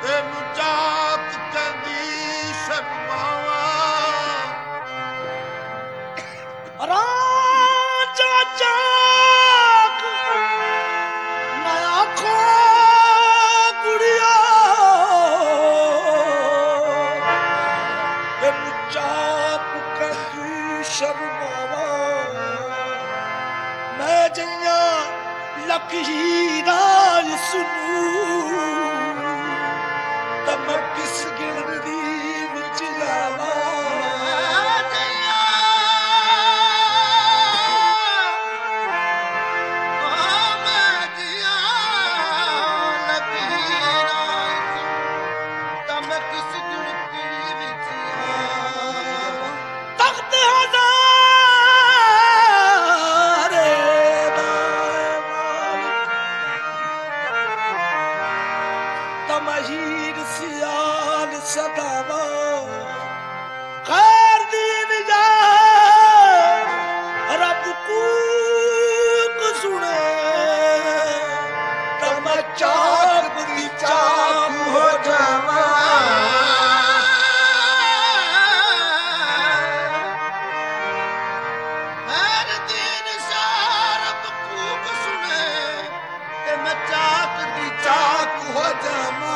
ਇਹਨੂੰ ਜਾਤ ਕਹਿੰਦੀ ਸ਼ਰਮਾਵਾ ਰਾਜਾ ਜਾਗ ਨਾ ਆਖੋ ਕੁੜੀਆ ਇਹਨੂੰ ਜਾਤ ਕਹਿੰਦੀ ਸ਼ਰਮਾਵਾ ਮੈਂ ਜਈਆਂ ਲੱਖ ਹੀਰਾ ਸੁਣੂ ਤਾਂ ਮੈਂ ਕਿਸ ਗਿਣਤੀ ਵਿੱਚ ਜਾਵਾਂ ਮਹੀਰ ਸਿਆਲ ਸਦਾਵਾ ਖੈਰ ਦੀਨ ਜਾ ਰੱਬ ਕੂਕ ਸੁਣੇ ਤਾਂ ਮੈਂ ਚਾਕ ਦੀ ਚਾਕ ਹੋ ਜਾਵਾਂ ਖੈਰ ਦੀਨ ਜਾ ਰੱਬ ਕੂਕ ਸੁਣੇ ਤੇ ਮੈਂ ਚਾਕ ਦੀ ਚਾਕ ਹੋ ਜਾਵਾਂ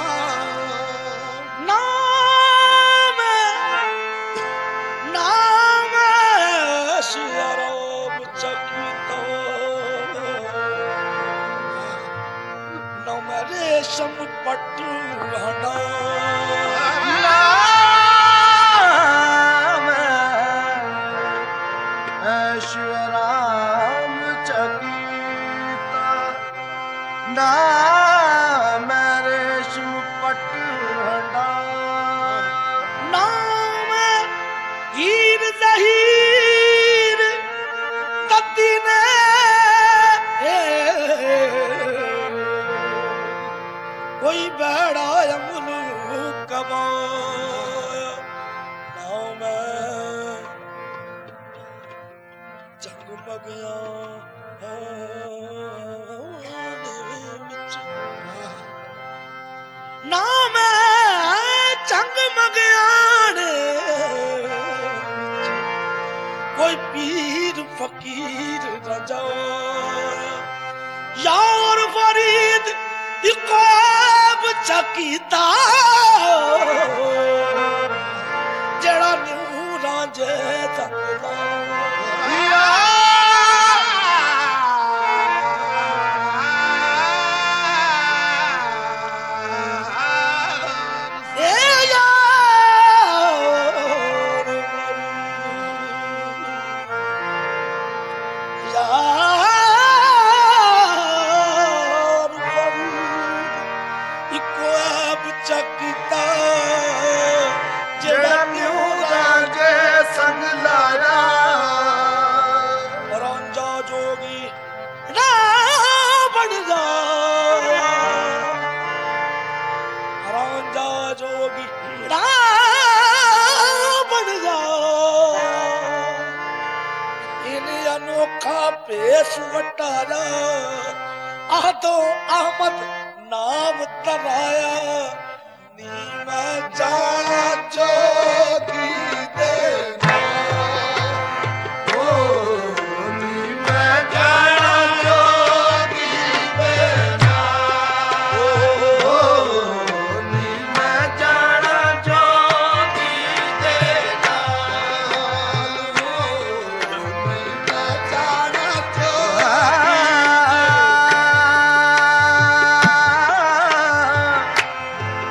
रेशम पट्टू हना नाम ऐश्वराम चकीता नाम रेशम पट्टू हना नाम हीर जहीर दत्ती ने कोई बड़ा अमल कमाया ना मैं जगमगिया ना मैं जगमगिया कोई पीर फकीर न जाओ यार फरीद इको चकीता जड़ा न्यू रांझे सकदा चकीता जेड़ा न्यू रांझे संग लाया रांझा जोगी ना बन जा रांझा जोगी ना बन जा इन्हें अनोखा पेश वटारा आदो अहमद नाम तराया नी मैं जाना जोगी देना नी मैं जाना जोगी देना नी मैं जाना जोगी देना नी मैं जाना जोगी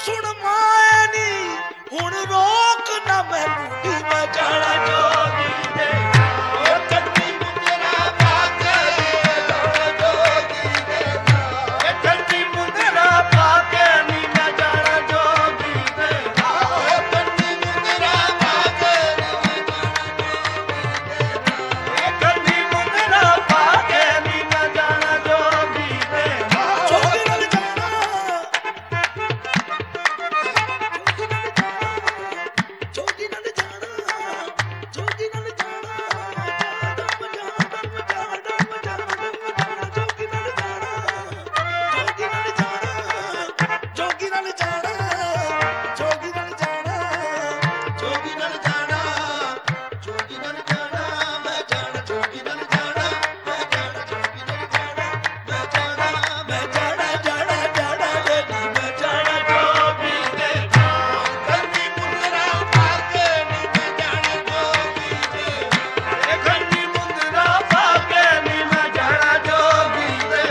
ਸੁਣ ਮਾਏ ਨੀ ਹੁਣ ਰੋਕ ਨਾ ਮੈਨੂੰ ਨੀ ਮੈਂ ਜਾਣਾ ਜੋਗੀ ਦੇ ਠੰਡੀ ਮੁੰਦਰਾ ਪਾ ਕੇ ਜੋਗੀ ਦੇ ਠੰਡੀ ਮੁੰਦਰਾ ਪਾ ਕੇ ਨੀ ਮੈਂ ਜਾਣਾ ਜੋਗੀ ਦੇ ਠੰਡੀ ਮੁੰਦਰਾ ਪਾ ਕੇ ਠੰਡੀ ਮੁੰਦਰਾ ਪਾ ਕੇ ਨੀ ਮੈਂ ਜਾਣਾ ਜੋਗੀ ਦੇ ਜੋਗੀ ਨਾਲ ਜਾਣਾ ਜੋਗੀ ਨਾਲ ਜਾਣਾ ਜੋਗੀ ਨਾਲ ਜਾਣਾ ਜੋਗੀ ਨਾਲ ਜਾਣਾ ਜੋਗੀ ਨਾਲ ਜਾਣਾ ਜੋਗੀ ਨਾਲ ਜਾਣਾ ਜੋਗੀ ਨਾਲ ਜਾਣਾ ਜੋਗੀ ਨਾਲ ਜਾਣਾ ਮੈਂ ਜਾਣਾ ਜੋਗੀ ਨਾਲ ਜਾਣਾ ਮੈਂ ਜਾਣਾ ਜੋਗੀ ਨਾਲ ਜਾਣਾ ਮੈਂ ਜਾਣਾ ਮੈਂ ਜਾਣਾ ਜਾਣਾ ਜਾਣਾ ਦੇ ਨੀ ਮੈਂ ਜਾਣਾ ਜੋਗੀ ਦੇ ਠੰਡੀ ਮੁੰਦਰਾ ਪਾ ਕੇ ਨੀ ਮੈਂ ਜਾਣਾ ਜੋਗੀ ਦੇ ਖੰਡੀ ਮੁੰਦਰਾ ਪਾ ਕੇ ਨੀ ਮੈਂ ਜਾਣਾ ਜੋਗੀ ਦੇ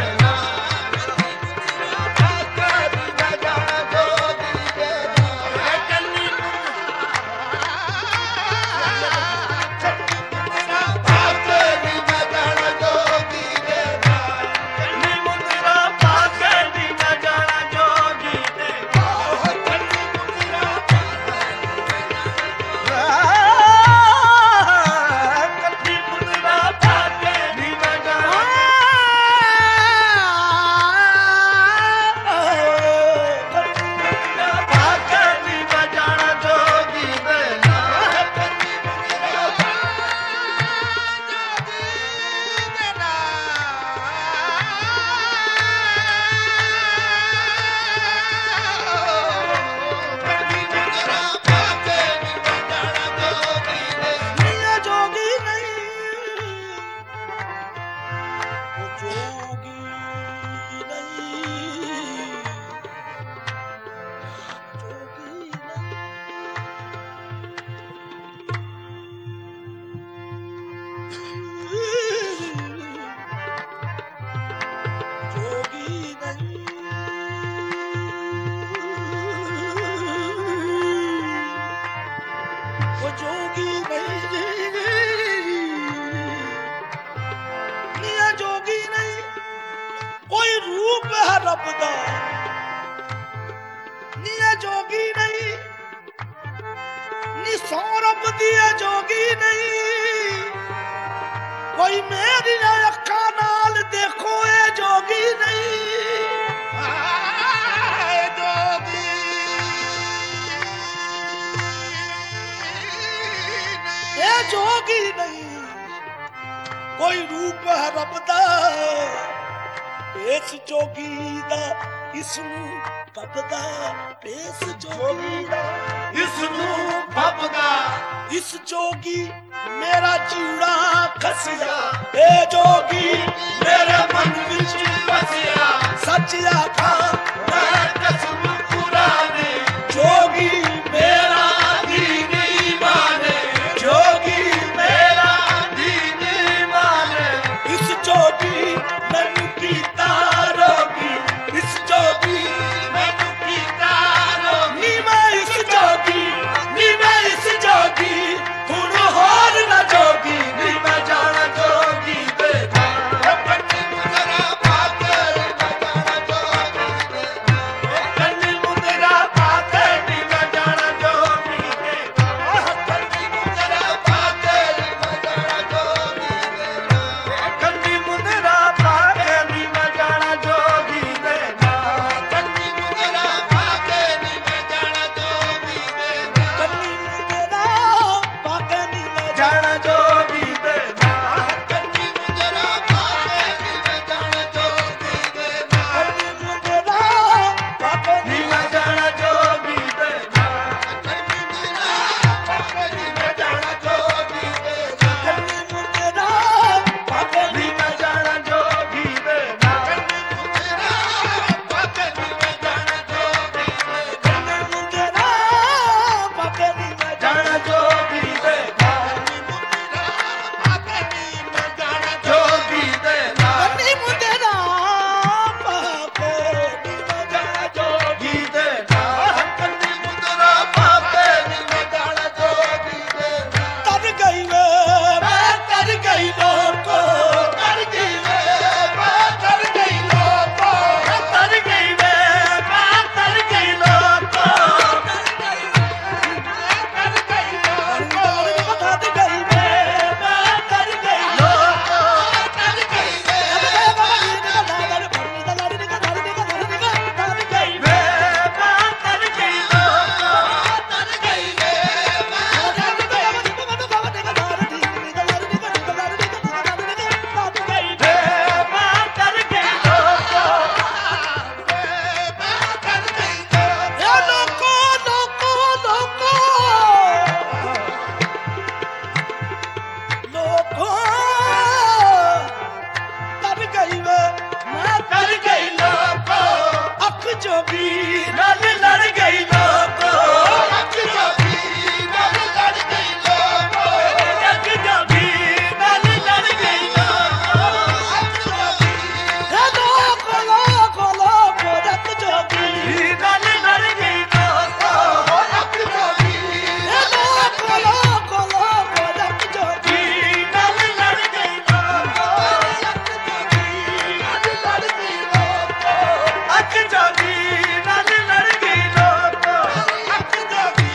ਖੰਡੀ ਮੁੰਦਰਾ ਪਾ ਕੇ ਨੀ ਮੈਂ ਜਾਣਾ ਜੋਗੀ ਦੇ ਖੰਡੀ ਮੁੰਦਰਾ ਪਾ ਕੇ ਨੀ ਮੈਂ ਜਾਣਾ ਖੰਡੀ ਮੁੰਦਰਾ ਪਾ ਕੇ ਨੀ ਮੈਂ ਜਾਣਾ ਜੋਗੀ ਦੇ ਨੀਆਂ ਜੋਗੀ ਨਹੀਂ ਉਹ ਜੋਗੀ ਨਹੀਂ ਜੋਗੀ ਨਹੀਂ ਜੋਗੀ ਨਹੀਂ ਉਹ ਜੋਗੀ ਨਹੀਂ ਨੀਆਂ ਜੋਗੀ ਨਹੀਂ ਕੋਈ ਰੂਪ ਹੈ ਰੱਬ ਦਾ ਨੀਆਂ ਜੋਗੀ ਨਹੀਂ ਨੀ ਸੌ ਰੱਬ ਦੀ ਹੈ ਜੋਗੀ ਨਹੀਂ ਕੋਈ ਮੇਰੀਆਂ ਅੱਖਾਂ ਨਾਲ ਦੇਖੋ ਇਹ ਜੋਗੀ ਨਹੀਂ ਇਹ ਜੋਗੀ ਨਹੀਂ ਕੋਈ ਰੂਪ ਹੈ ਰੱਬ ਦਾ ਇਸ ਜੋਗੀ ਦਾ ਇਸ ਨੂੰ ਪੱਬਦਾ ਇਸ ਜੋਗੀ ਦਾ ਇਸ ਨੂੰ ਫੱਬਦਾ ਇਸ ਜੋਗੀ ਮੇਰਾ ਜੀਉਣਾ ਖਸਿਆ ਇਹ ਜੋਗੀ ਮੇਰੇ ਮਨ ਵਿੱਚ ਵਸਿਆ ਸੱਚ ਆਖਾਂ ਮੈਂ ਕਸਮ ਪੁਰਾਣੇ ਜੋਗੀ ਮੇਰਾ ਦੀਨ ਈਮਾਨ ਜੋਗੀ ਮੇਰਾ ਦੀਨ ਈਮਾਨ ਇਸ ਜੋਗੀ ਮੈਨੂੰ ਕੀਤਾ ਰੋਗੀ ਇਸ ਜੋਗੀ ਮੈਨੂੰ ਕੀਤਾ ਰੋਗੀ ਨੀ ਮੈਂ ਇਸ ਜੋਗੀ ਨੀ ਮੈਂ ਇਸ ਜੋਗੀ ਹੁਣ ਹੋਰ ਨਾ ਜੋਗੀ ਨੀ ਮੈਂ ਜਾਣਾ ਜੋਗੀ ਦੇ ਠੰਡੀ ਮੁੰਦਰਾ ਪਾ ਕੇ ਮੈਂ ਜਾਣਾ ਜੋਗੀ ਦੇ ਜੋਗੀ ਨਾਲ ਲੜ ਗਈ ਲੋਕੋ ਅੱਖ ਜੋਗੀ ਨਾਲ ਲੜ ਗਈ ਲੋਕੋ ਅੱਖ ਜੋਗੀ ਨਾਲ ਲੜ ਗਈ ਲੋਕੋ ਅੱਖ ਜੋਗੀ ਲੋਕੋ ਲੋਕੋ ਲੋਕੋ ਅੱਖ ਜੋਗੀ ਨਾਲ ਲੜ ਗਈ ਲੋਕੋ ਅੱਖ ਜੋਗੀ ਲੋਕੋ ਲੋਕੋ ਲੋਕੋ ਅੱਖ ਜੋਗੀ ਨਾਲ ਲੜ ਗਈ ਲੋਕੋ ਅੱਖ ਜੋਗੀ ਨਾਲ ਲੜ ਗਈ ਲੋਕੋ ਅੱਖ ਜੋਗੀ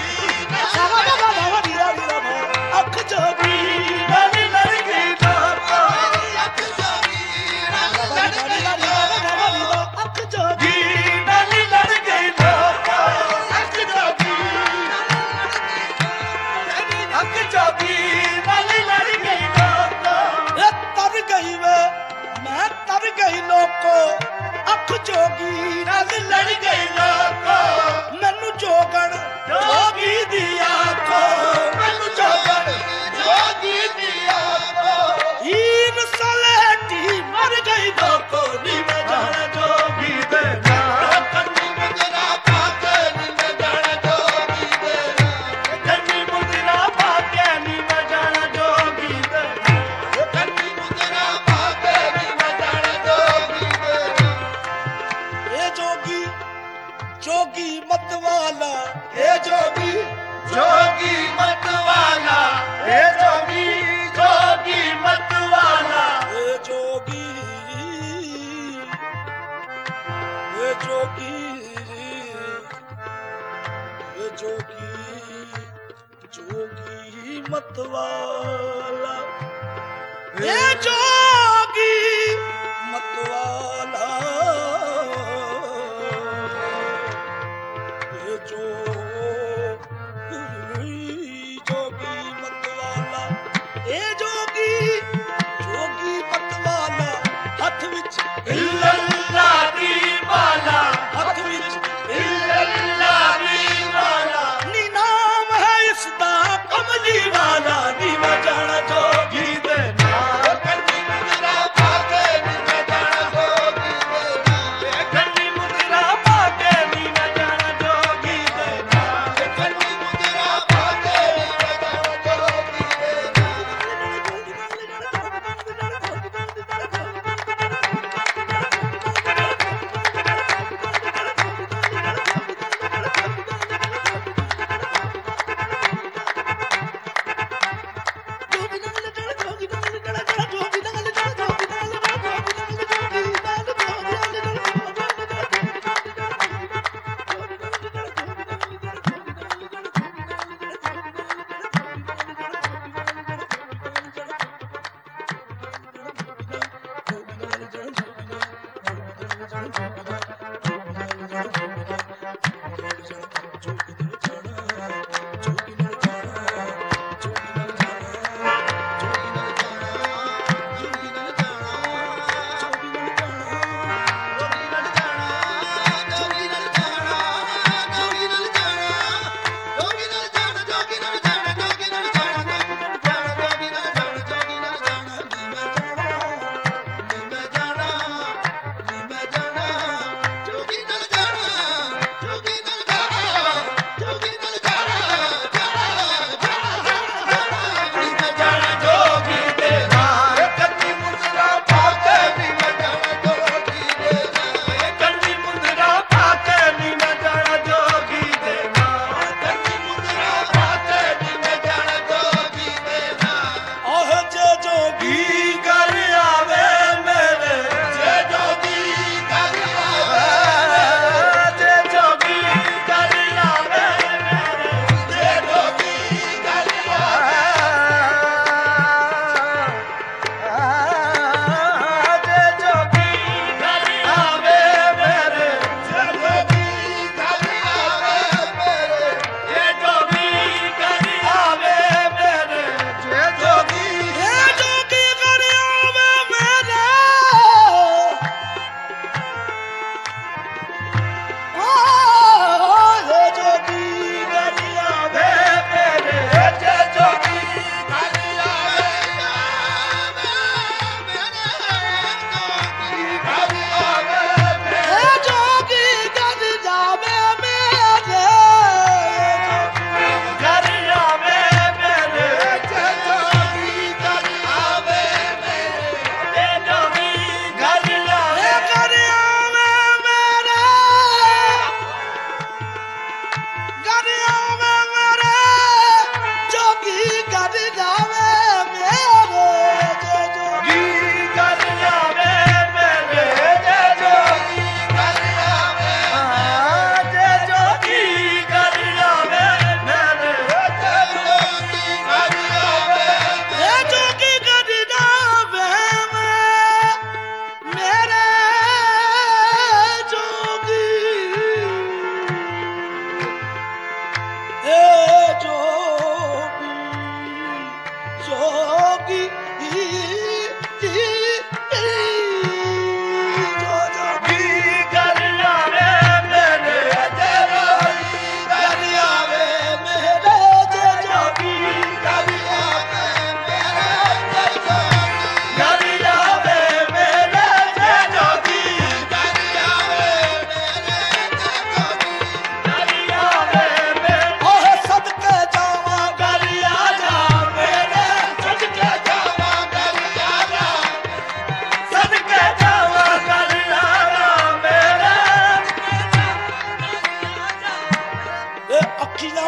ਅੱਖ ਜੋਗੀ ਨਾਲ ਲੜ ਗਈ ਲੋਕੋ ਅੱਖ ਜੋਗੀ ਨਾਲ ਲੜ ਗਈ ਲੋਕੋ ਅੱਖ ਜੋਗੀ ਨਾਲ ਲੜ ਗਈ ਲੋਕੋ ਅੱਖ ਜੋਗੀ ਅੱਖ ਜੋਗੀ ਨਾਲ ਲੜ ਗਈ ਲੋਕੋ ਤਰ ਗਈ ਵੇ ਮੈਂ ਤਰ ਗਈ ਲੋਕੋ ਅੱਖ ਜੋਗੀ ਨਾਲ ਲੜ ਗਈ ਲੋਕੋ ਮੈਨੂੰ ਜੋਗਣ ਜੋਗੀ ਦੀ ਆਖੋ ਮੈਨੂੰ ਜੋਗਣ ਜੋਗੀ ਦੀ ਆਖੋ ਹੀਨ ਸਲੇਟੀ ਮਰ ਗਈ ਲੋਕੋ ਨੀ ਮੈਂ ਜਾਣਾ ਜੋਗੀ ਦੇ ਨਾਲ ਕੰਨੀ ਮੁੰਦਰਾ ਪਾ ਕੇ ਨੀ ਮੈਂ ਜਾਣਾ ਜੋਗੀ ਦੇ ਕੰਨੀ ਮੁੰਦਰਾ ਪਾ ਕੇ ਨੀ ਮੈਂ ਜਾਣਾ ਜੋਗੀ ਦੇ ਕੰਨੀ ਮੁੰਦਰਾ ਪਾ ਕੇ ਨੀ ਮੈਂ ਜਾਣਾ ਜੋਗੀ ਦੇ ਇਹ ਜੋਗੀ ਜੋਗੀ ਮਤਵਾਲਾ ਇਹ ਜੋਗੀ ਜੋਗੀ ਮਤਵਾਲਾ ਇਹ ਜੋਗੀ ਜੋਗੀ ਮਤਵਾਲਾ ਇਹ ਜੋਗੀ ਇਹ ਜੋਗੀ ਇਹ ਜੋਗੀ ਜੋਗੀ ਮਤਵਾਲਾ ਇਹ ਜੋਗੀ ਮਤਵਾਲਾ ਇਹ ਜੋਗੀ ਮਤਵਾਲਾ ਇਹ ਜੋਗੀ ਜੋਗੀ ਮਤਵਾਲਾ ਹੱਥ ਵਿੱਚ ਇਲੱਲਾ ਦੀ ਬਾਲਾ ਹੱਥ ਵਿੱਚ ਇਲੱਲਾ ਦੀ ਬਾਲਾ ਨੀ ਨਾਮ ਹੈ ਇਸ ਦਾ ਕਮਲੀ ਵਾਲਾ ਨੀ ਮੈਂ ਜਾਣਾ ਜੋਗੀ ਦੇ ਨਾਲ ਕੰਨੀ ਮੁੰਦਰਾ ਪਾ ਕੇ ਨੀ ਮੈਂ ਜਾਣਾ ਜੋਗੀ ਦੇ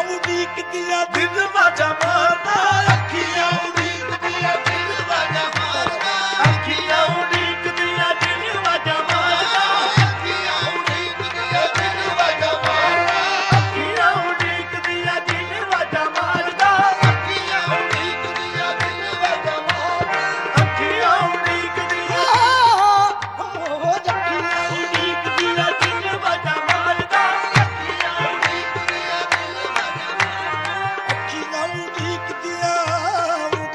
ਉਡੀਕਦੀਆਂ ਦਿਨ ਵਾਜਾ ਮਾਰਦਾ ਅੱਖੀਆਂ ਉਡੀਕਦੀਆਂ ਦਿਲ ਵਾਜਾ ਮਾਰਦਾ ਅੱਖੀਆਂ ਉਡੀਕਦੀਆਂ ਦਿਨ ਵਾਜਾ ਮਾਰਦਾ ਅੱਖੀਆਂ ਉਡੀਕਦੀਆਂ ਦਿਲ ਵਾਜਾ ਮਾਰਦਾ ਅੱਖੀਆਂ ਉਡੀਕਦੀਆਂ ਦਿਨ ਵਾਜਾ ਮਾਰਦਾ ਅੱਖੀਆਂ ਉਡੀਕਦੀਆਂ ਦਿਲ ਵਾਜਾ ਮਾਰਦਾ ਅੱਖੀਆਂ ਉਡੀਕਦੀਆਂ ਹੋ ਅੱਖੀਆਂ ਉਡੀਕਦੀਆਂ ਦਿਨ ਵਾਜਾ ਮਾਰਦਾ ਅੱਖੀਆਂ ਉਡੀਕਦੀਆਂ ਦਿਲ ਵਾਜਾ ਮਾਰਦਾ ਅੱਖੀਆਂ ਉਡੀਕਦੀਆਂ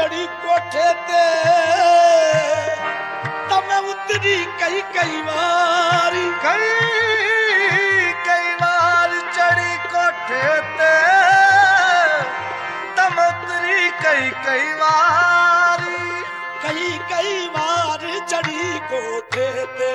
चढ़ी कोठे ते तब मैं उतरी कई कई बारी कई बार चढ़ी कोठे ते तम उतरी कई बारी कई बार चढ़ी कोठे ते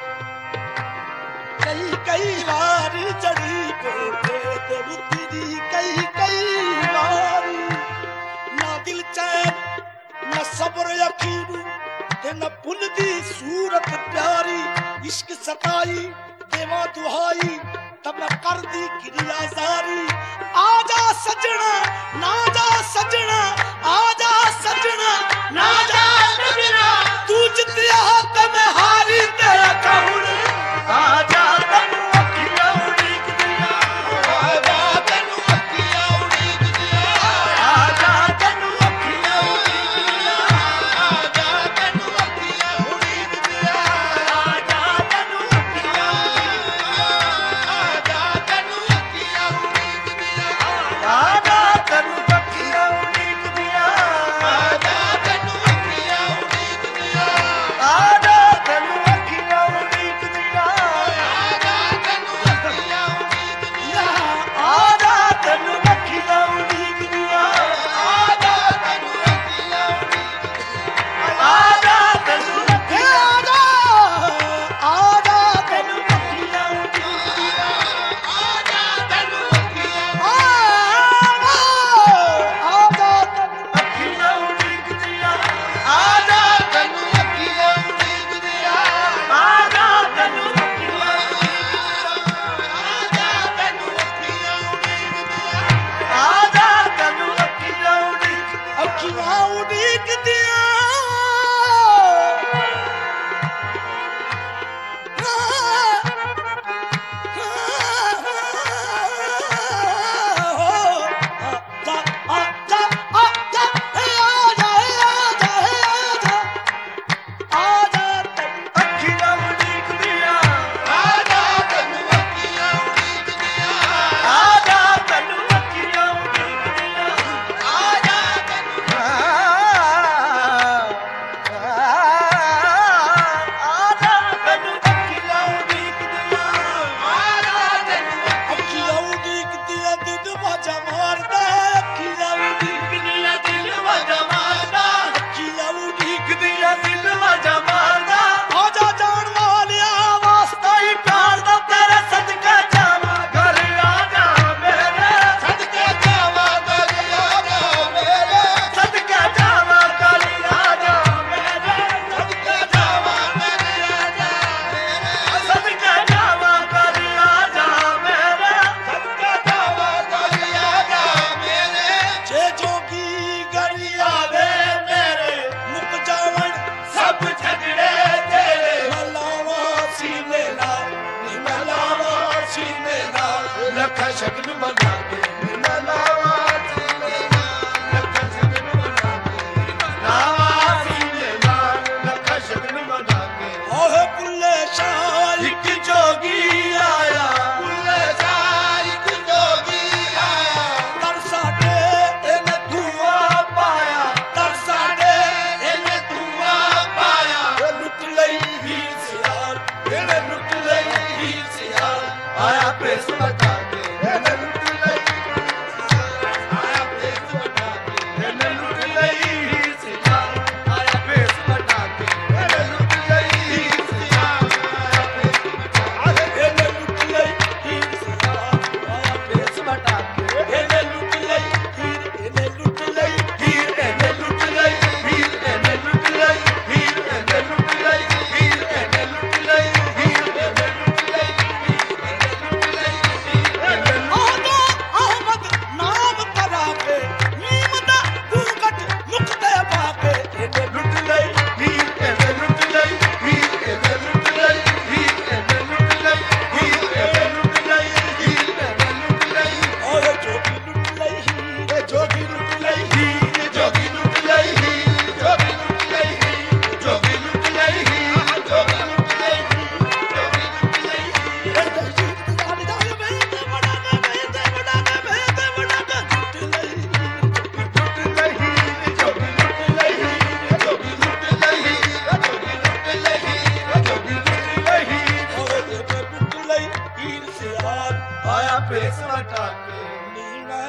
कई बार चढ़ी कोठे ते उतरी कई बारी ना दिल चैन न सब्र यकीन ते न पुन दी सूरत प्यारी इश्क सताई देवा दुहाई तब मैं कर दी क्रिया जारी आजा सजना ना जा सजना आजा सजना ना जा सजना तू जितिया ते मैं हारी तेरा कहूं आजा तनु अखियां उड़ीक दिया आजा तनु अखियां उड़ीक दिया आजा तनु अखियां उड़ीक दिया आजा तनु अखियां उड़ीक दिया आजा तनु अखियां आजा तनु अखियां उड़ीक दिया आजा तनु अखियां उड़ीक दिया आजा तनु अखियां उड़ीक दिया आजा तनु अखियां उड़ीक दिया आजा तनु अखियां उड़ीक दिया आजा तनु अखियां आजा तनु आजा आजा तनु अखियां उड़ीक दिया आजा तनु अखियां आजा अखियां उड़ीक दिया आजा तनु अखियां उड़ीक दिया आजा तनु अखियां आजा तनु अखियां उड़ीक दिया अखियां उड़ीक दिया अखियां उड़ीक दिया आजा तनु अखियां उड़ीक दिया आजा तनु अखियां उड़ीक दिया आजा तनु आजा तनु अखियां उड़ीक दिया आजा तनु अखियां उड़ीक दिया दिन बाजा मारदा अखियां उड़ीक दिया दिल वजा मारदा अखियां उड़ीक दिया दिल वजा मारदा आजा जान वालिया वास्ता ही प्यार दा तेरे सदके जावा घर आजा मेरे सदके जावा घर आजा मेरे सदके जावा घर आजा मेरे सदके जावा मेरे आजा मेरे सदके जावा घर आजा मेरे सदके जावा घर आजा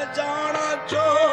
ਜਾਣਾ ਚੋ